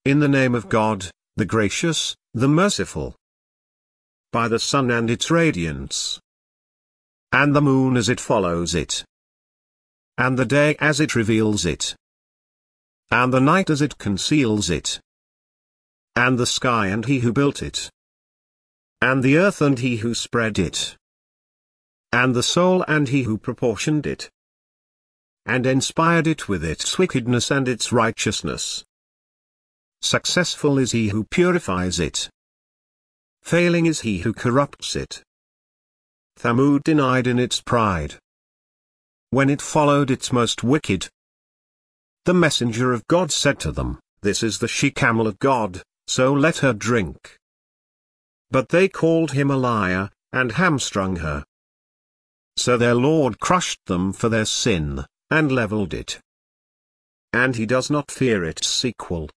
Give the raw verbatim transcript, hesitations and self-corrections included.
In the name of God, the gracious, the merciful. By the sun and its radiance, and the moon as it follows it, and the day as it reveals it, and the night as it conceals it, and the sky and he who built it, and the earth and he who spread it, and the soul and he who proportioned it, and inspired it with its wickedness and its righteousness. Successful is he who purifies it. Failing is he who corrupts it. Thamud denied in its pride, when it followed its most wicked. The messenger of God said to them, "This is the she-camel of God, so let her drink." But they called him a liar, and hamstrung her. So their Lord crushed them for their sin, and leveled it. And he does not fear its sequel.